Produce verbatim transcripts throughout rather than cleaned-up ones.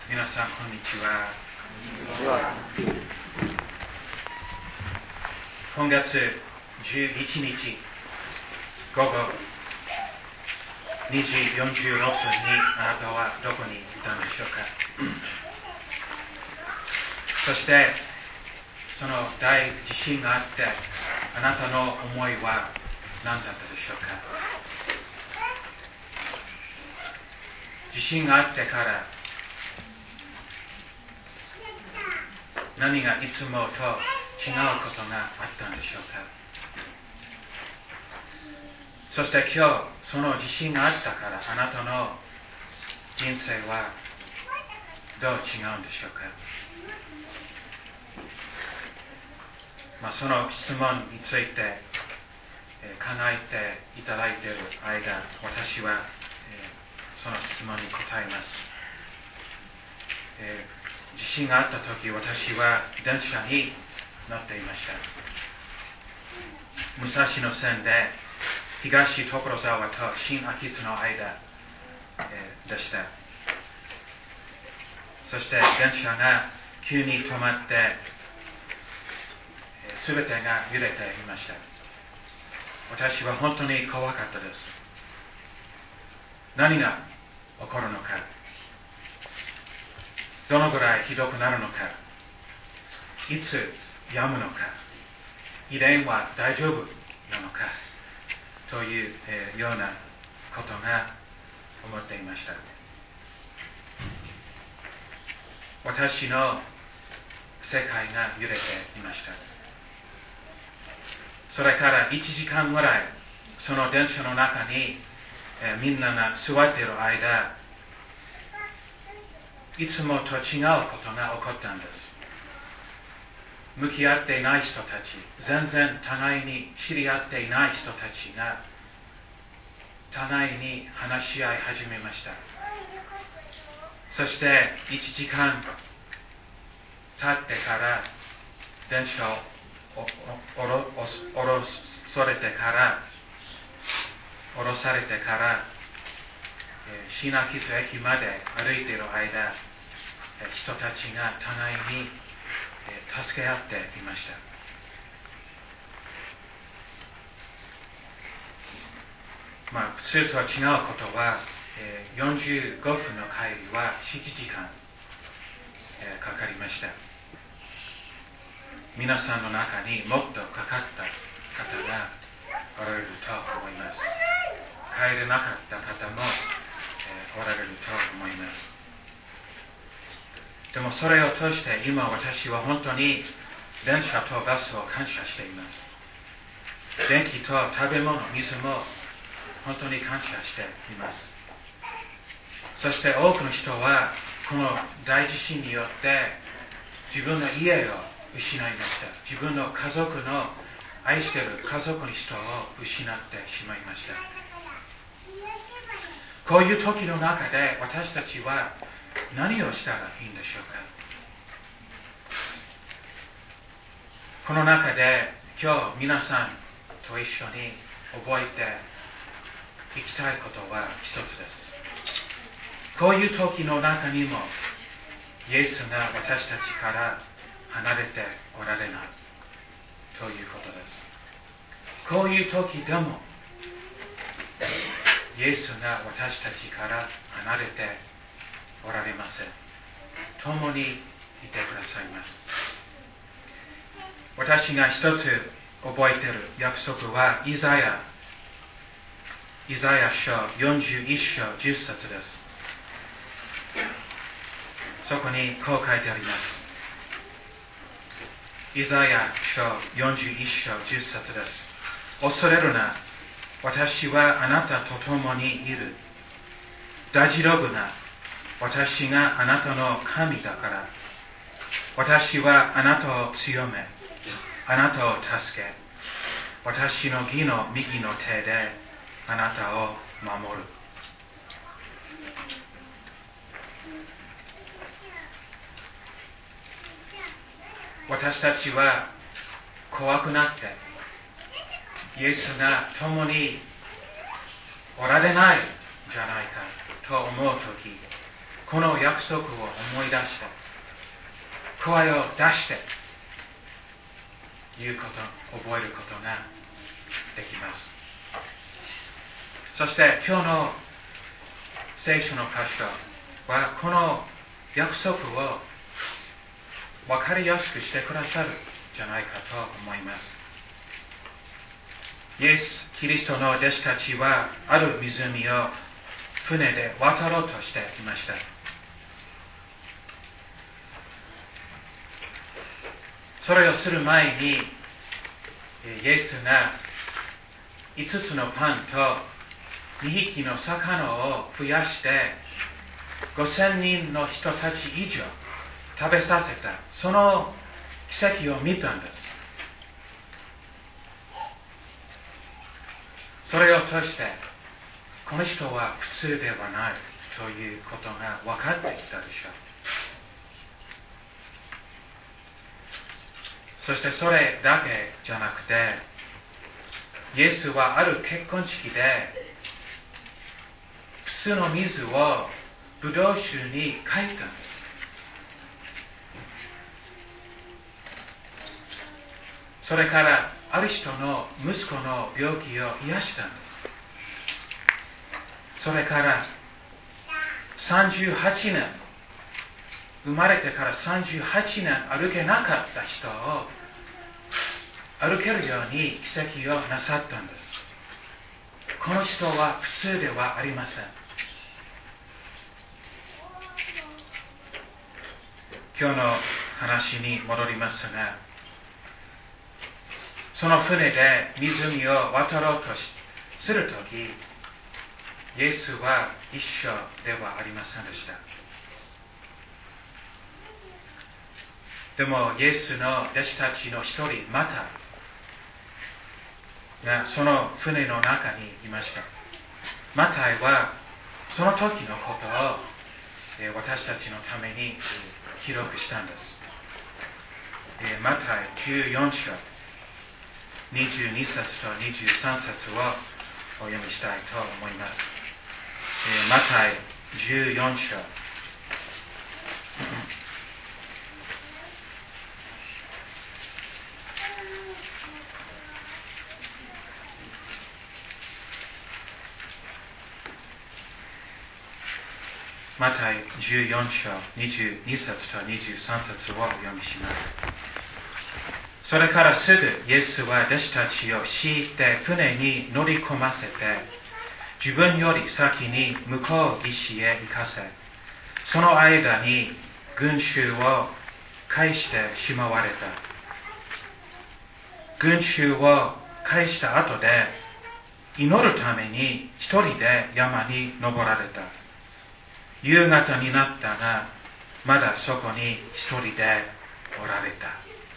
皆さんこんにちは。今月じゅういちにち午後にじよんじゅうろっぷんにあなたはどこにいたのでしょうか。そしてその大地震があってあなたの思いは何だったでしょうか。地震があってから何がいつもと違うことがあったんでしょうか。そして今日その地震があったからあなたの人生はどう違うんでしょうか。まあ、その質問について、えー、考えていただいている間、私は、えー、その質問に答えます。えー、地震があったとき、私は電車に乗っていました。武蔵野線で東所沢と新秋津の間、えー、でした。そして電車が急に止まってすべてが揺れていました。私は本当に怖かったです。何が起こるのか、どのぐらいひどくなるのか、いつ止むのか、遺伝は大丈夫なのかという、えー、ようなことが思っていました。私の世界が揺れていました。それからいちじかんぐらいその電車の中に、えー、みんなが座っている間、いつもと違うことが起こったんです。向き合っていない人たち、全然互いに知り合っていない人たちが互いに話し合い始めました。そしていちじかん経ってから電車を降ろされてから降ろされてから新秋津駅まで歩いている間、人たちが互いに助け合っていました。まあ普通とは違うことは、よんじゅうごふんの帰りはななじかんかかりました。皆さんの中にもっとかかった方がおられると思います。帰れなかった方も、えー、おられると思います。でもそれを通して今私は本当に電車とバスを感謝しています。電気と食べ物、水も本当に感謝しています。そして多くの人はこの大地震によって自分の家を失いました。自分の家族の愛している家族の人を失ってしまいました。こういう時の中で私たちは何をしたらいいんでしょうか。この中で今日皆さんと一緒に覚えていきたいことは一つです。こういう時の中にもイエスが私たちから離れておられないということです。こういう時でもイエスが私たちから離れておられません。共にいてくださいます。私が一つ覚えている約束はイザヤイザヤ書よんじゅういっ章じゅっ節です。そこにこう書いてあります。イザヤ書よんじゅういっ章じゅっ節です。恐れるな、私はあなたと共にいる。大丈夫な、私があなたの神だから。私はあなたを強め、あなたを助け、私の義の右の手であなたを守る。私たちは怖くなってイエスが共におられないんじゃないかと思うとき、 この約束を思い出して声を出して言うこと、覚えることができます。そして今日の聖書の箇所はこの約束を分かりやすくしてくださるんじゃないかと思います。イエス・キリストの弟子たちはある湖を船で渡ろうとしていました。それをする前にイエスがいつつのパンとにひきの魚を増やしてごせんにんの人たち以上食べさせた、その奇跡を見たんです。それを通してこの人は普通ではないということが分かってきたでしょう。そしてそれだけじゃなくて、イエスはある結婚式で普通の水をブドウ酒に変えたんです。それからある人の息子の病気を癒したんです。それからさんじゅうはちねん、生まれてからさんじゅうはちねん歩けなかった人を歩けるように奇跡をなさったんです。この人は普通ではありません。今日の話に戻りますが、その船で湖を渡ろうとするとき、イエスは一緒ではありませんでした。でもイエスの弟子たちの一人、マタイがその船の中にいました。マタイはその時のことを私たちのために記録したんです。マタイじゅうよん章にじゅうに節とにじゅうさん節をお読みしたいと思います。マタイじゅうよん章マタイじゅうよん章にじゅうに節とにじゅうさん節をお読みします。それからすぐイエスは弟子たちを敷いて船に乗り込ませて、自分より先に向こう岸へ行かせ、その間に群衆を返してしまわれた。群衆を返した後で祈るために一人で山に登られた。夕方になったが、まだそこに一人でおられた。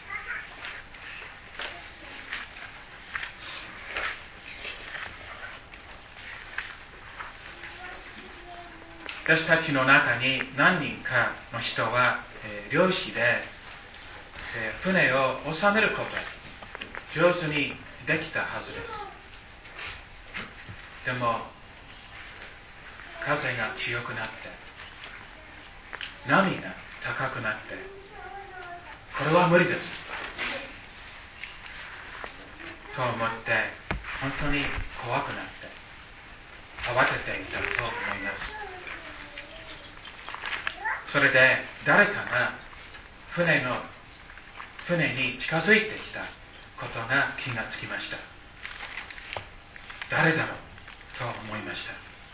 弟子たちの中に何人かの人は、えー、漁師で、えー、船を収めること上手にできたはずです。でも風が強くなって波が高くなって、これは無理ですと思って本当に怖くなって慌てていたと思います。それで誰かが船の船に近づいてきたことが気がつきました。誰だろうと思いました。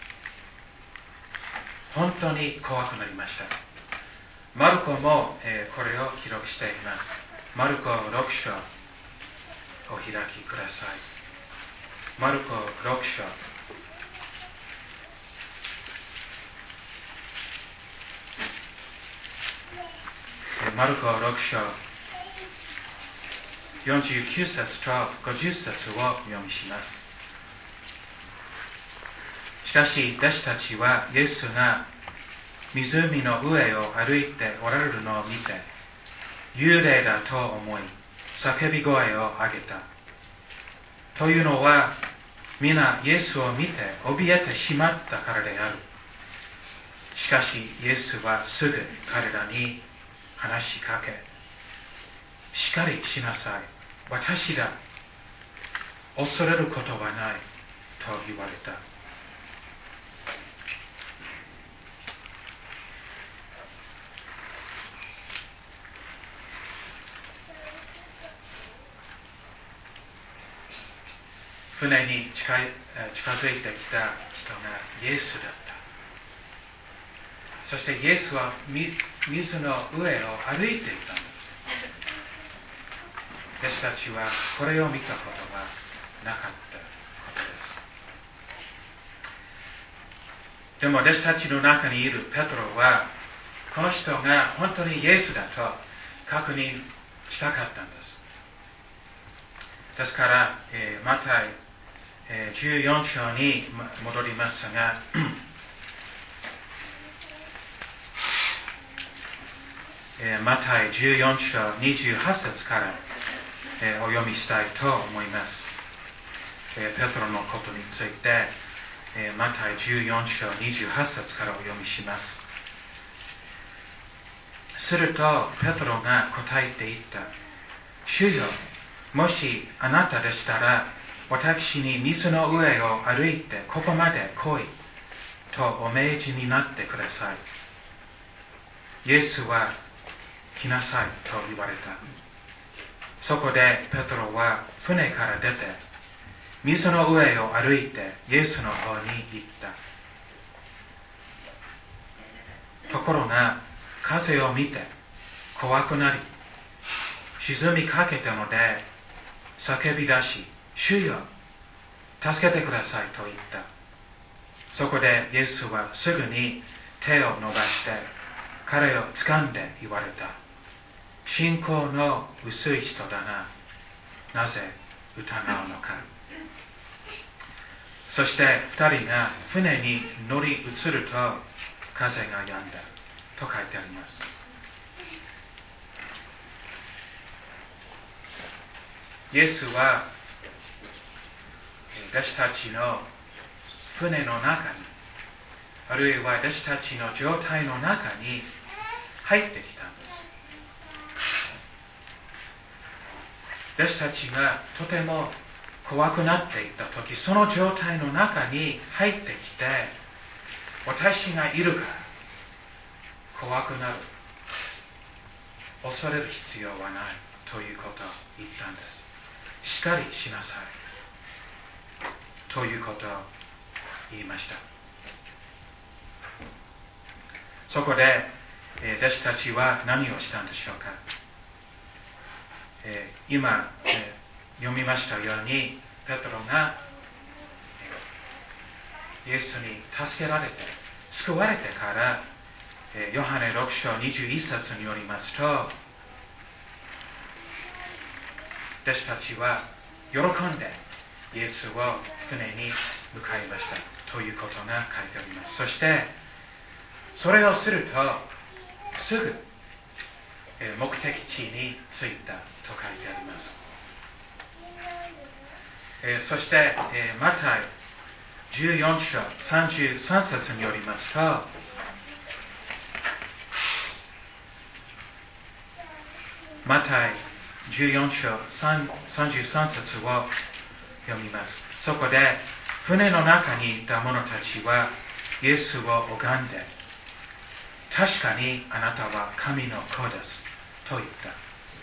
本当に怖くなりました。マルコも、えー、これを記録しています。マルコろく章お開きください。マルコろく章マルコろく章よんじゅうきゅう節とごじゅう節を読みします。しかし弟子たちはイエスが湖の上を歩いておられるのを見て幽霊だと思い叫び声を上げた。というのは皆イエスを見て怯えてしまったからである。 しかしイエスはすぐ彼らに話しかけ、しっかりしなさい、私だ、恐れることはないと言われた。船に近い近づいてきた人がイエスだった。そしてイエスは水の上を歩いていたんです。弟子たちはこれを見たことがなかったことです。でも弟子たちの中にいるペトロはこの人が本当にイエスだと確認したかったんです。ですから、えー、マタイ、えー、じゅうよん章に戻りますがえー、マタイじゅうよん章にじゅうはち節から、えー、お読みしたいと思います。えー、ペトロのことについて、えー、マタイじゅうよん章にじゅうはち節からお読みします。するとペトロが答えて言った。主よ、もしあなたでしたら私に水の上を歩いてここまで来いとお命じになってください。イエスは来なさいと言われた。そこでペトロは船から出て水の上を歩いてイエスの方に行った。ところが風を見て怖くなり沈みかけたので叫び出し、主よ、助けてくださいと言った。そこでイエスはすぐに手を伸ばして彼を掴んで言われた。信仰の薄い人だな。なぜ疑うのか。そして二人が船に乗り移ると風が止んだと書いてあります。イエスは弟子たちの船の中に、あるいは弟子たちの状態の中に入ってきたんです。弟子たちがとても怖くなっていたとき、その状態の中に入ってきて、私がいるから怖くなる、恐れる必要はないということを言ったんです。しっかりしなさいということを言いました。そこで、えー、弟子たちは何をしたんでしょうか。えー、今、えー、読みましたようにペトロが、えー、イエスに助けられて救われてから、えー、ヨハネろく章にじゅういち節によりますと、弟子たちは喜んでイエスを船に向かいましたということが書いてあります。そしてそれをするとすぐ目的地に着いたと書いてあります。そしてマタイじゅうよん章さんじゅうさん節によりますと、マタイじゅうよん章さんじゅうさん節を読みます。そこで船の中にいた者たちはイエスを拝んで、確かにあなたは神の子ですと言った。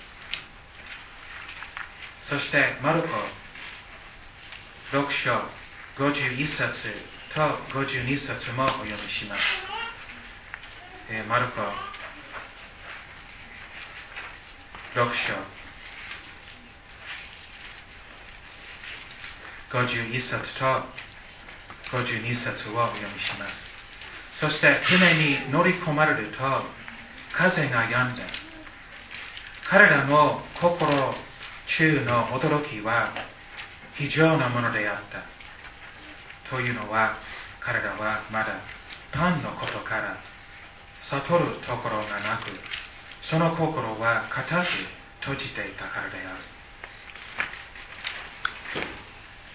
そしてマルコろく章ごじゅういち節とごじゅうに節もお読みします。えー、マルコろく章ごじゅういち節とごじゅうに節をお読みします。そして船に乗り込まれると風が止んで、彼らの心中の驚きは非常なものであった。というのは、彼らはまだパンのことから悟るところがなく、その心は固く閉じていたからである。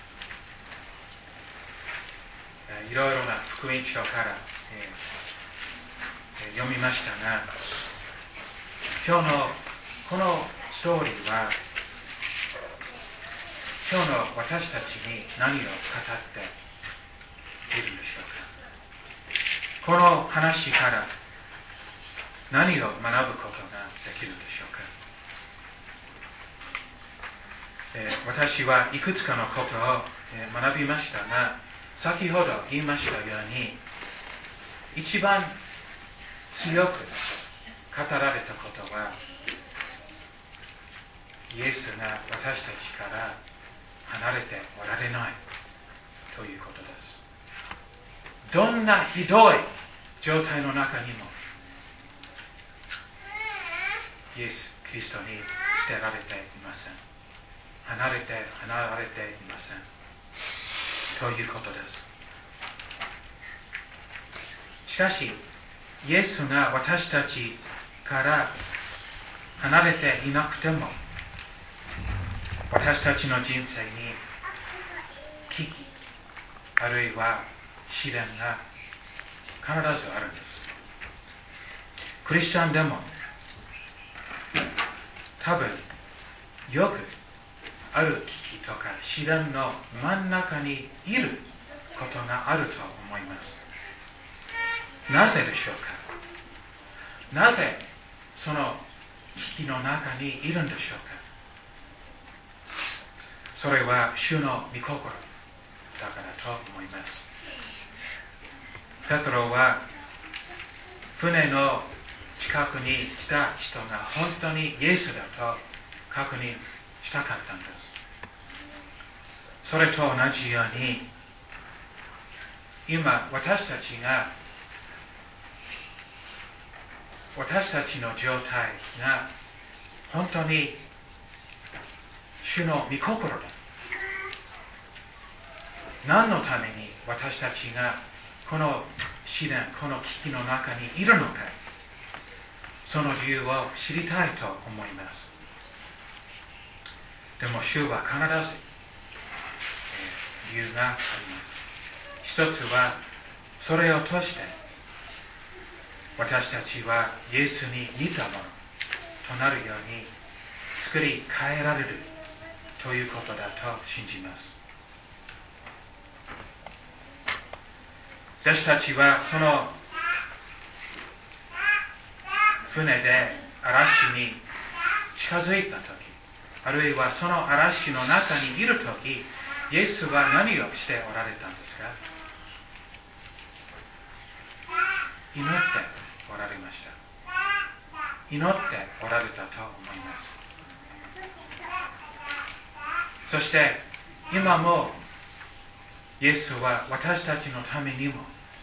いろいろな福音書から、え読みましたが、今日のこのストーリーは、今日の私たちに何を語っているんでしょうか。この話から何を学ぶことができるでしょうか。えー、私はいくつかのことを、えー、学びましたが、先ほど言いましたように、一番強く語られたことは、イエスが私たちから離れておられないということです。どんなひどい状態の中にも、イエス・キリストに捨てられていません。離れて離れていません。ということです。しかし、イエスが私たちから離れていなくても、私たちの人生に危機、あるいは試練が必ずあるんです。クリスチャンでも多分よくある危機とか試練の真ん中にいることがあると思います。なぜでしょうか。なぜその危機の中にいるんでしょうか。それは主の御心だからと思います。ペトロは船の近くに来た人が本当にイエスだと確認したかったんです。それと同じように、今私たちが私たちの状態が本当に主の御心だ。何のために私たちがこの試練、この危機の中にいるのか、その理由を知りたいと思います。でも主は必ず、えー、理由があります。一つは、それを通して私たちはイエスに似たものとなるように作り変えられるということだと信じます。私たちはその船で嵐に近づいたとき、あるいはその嵐の中にいるとき、イエスは何をしておられたんですか。祈っておられました。祈っておられたと思います。そして今もイエスは私たちのためにも、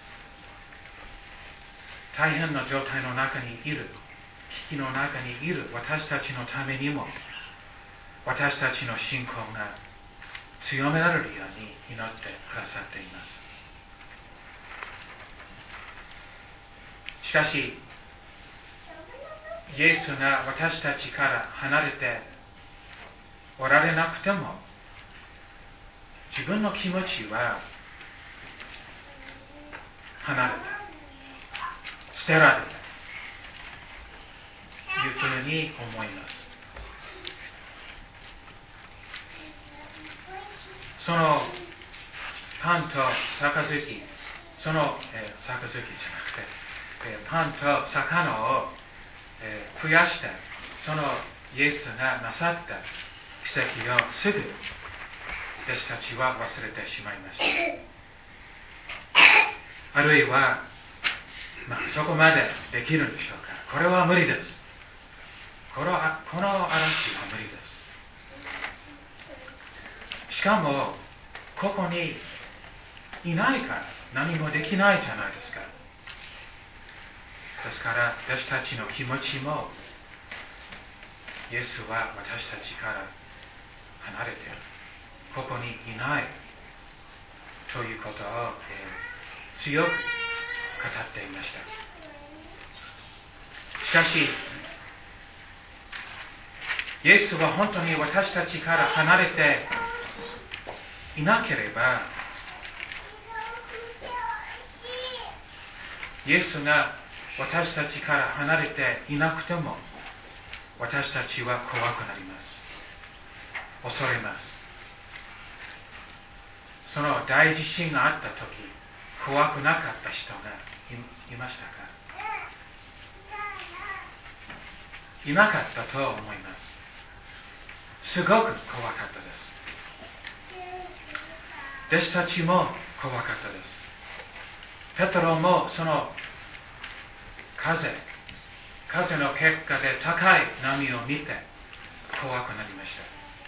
大変な状態の中にいる、危機の中にいる私たちのためにも、私たちの信仰が強められるように祈ってくださっています。しかし、イエスが私たちから離れておられなくても、自分の気持ちは離れた、捨てられたというふうに思います。そのパンと杯、その、えー、杯じゃなくて、えー、パンと魚を、えー、増やしたそのイエスがなさった奇跡をすぐ私たちは忘れてしまいました。あるいは、まあ、そこまでできるんでしょうか。これは無理です。この、この嵐は無理です。しかもここにいないから何もできないじゃないですか。ですから私たちの気持ちも、イエスは私たちから離れている、ここにいないということを、えー、強く語っていました。しかしイエスは本当に私たちから離れていなければ、イエスが私たちから離れていなくても、私たちは怖くなります。恐れます。その大地震があったとき、怖くなかった人が い, いましたか？いなかったと思います。すごく怖かったです。弟子たちも怖かったです。ペトロもその風、風の結果で高い波を見て怖くなりました。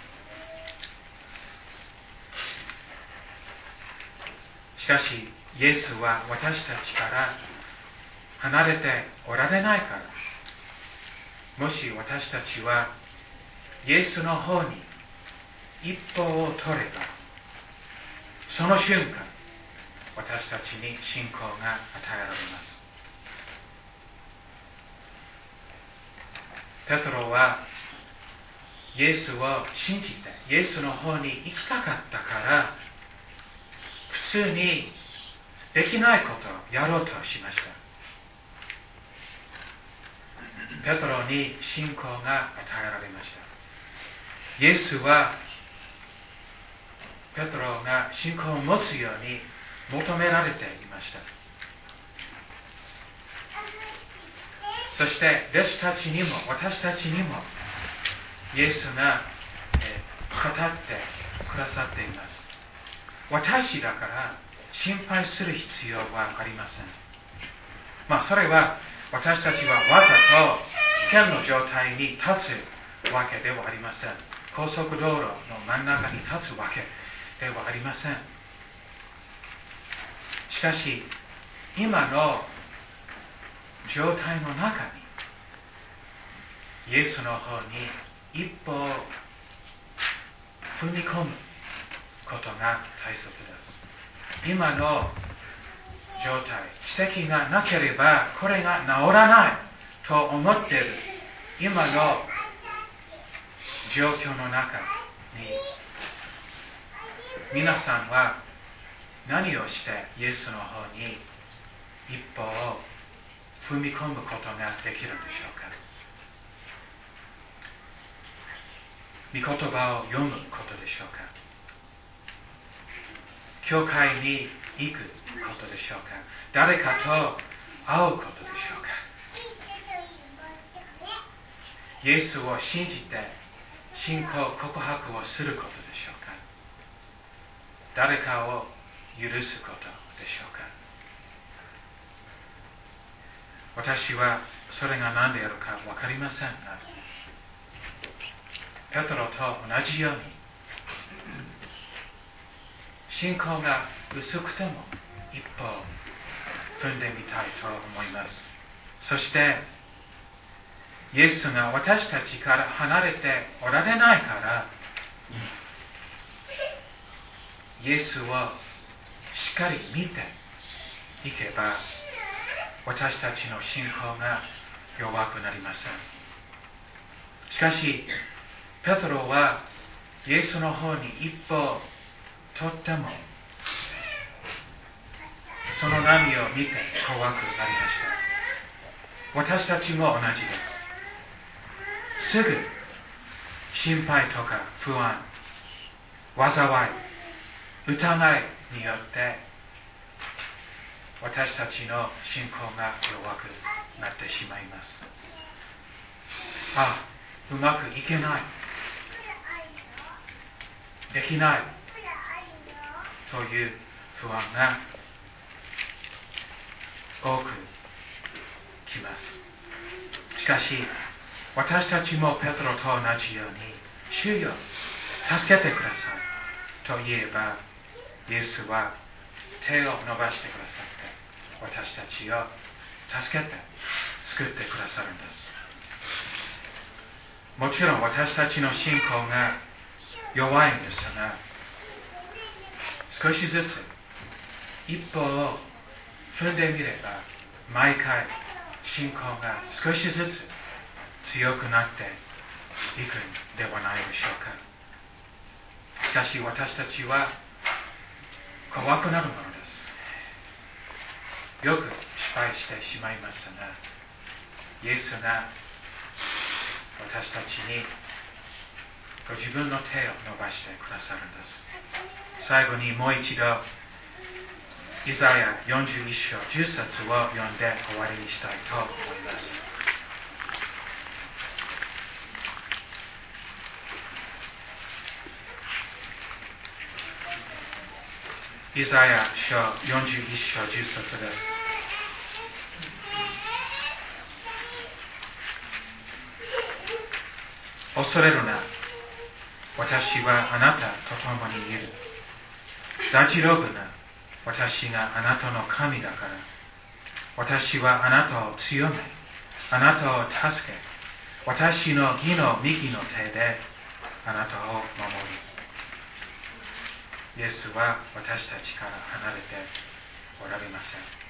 しかし、イエスは私たちから離れておられないから、もし私たちはイエスの方に一歩を取れば、その瞬間、私たちに信仰が与えられます。ペトロはイエスを信じて、イエスの方に行きたかったから、普通にできないことをやろうとしました。ペトロに信仰が与えられました。イエスはペトロが信仰を持つように求められていました。そして弟子たちにも私たちにもイエスが、えー、語ってくださっています。私だから心配する必要はありません。まあそれは私たちはわざと危険の状態に立つわけではありません。高速道路の真ん中に立つわけではありません。しかし今の状態の中にイエスの方に一歩を踏み込むことが大切です。今の状態、奇跡がなければこれが治らないと思っている今の状況の中に、皆さんは何をしてイエスの方に一歩を踏み込むことができるでしょうか？御言葉を読むことでしょうか？教会に行くことでしょうか？誰かと会うことでしょうか？イエスを信じて信仰告白をすることでしょうか？誰かを許すことでしょうか？私はそれが何であるか分かりませんが、ペトロと同じように信仰が薄くても一歩踏んでみたいと思います。そしてイエスが私たちから離れておられないから、イエスをしっかり見ていけば私たちの信仰が弱くなりません。しかしペトロはイエスの方に一歩とってもその波を見て怖くなりました。私たちも同じです。すぐ心配とか不安、災い、疑いによって私たちの信仰が弱くなってしまいます。あ、うまくいけない、できないという不安が多くきます。しかし私たちもペトロと同じように、主よ助けてくださいと言えば、イエスは手を伸ばしてくださって、私たちを助けて救ってくださるんです。もちろん私たちの信仰が弱いんですが、少しずつ一歩を踏んでみれば、毎回信仰が少しずつ強くなっていくんではないでしょうか。しかし私たちは怖くなるものです。よく失敗してしまいますが、イエスが私たちにご自分の手を伸ばしてくださるんです。最後にもう一度イザヤよんじゅういっ章じゅっ節を読んで終わりにしたいと思います。イザヤ書よんじゅういっ章じゅっ節です。恐れるな、私はあなたと共にいる。立ちろぐな、私があなたの神だから。私はあなたを強め、あなたを助け、私の義の右の手であなたを守る。イエスは私たちから離れておられません。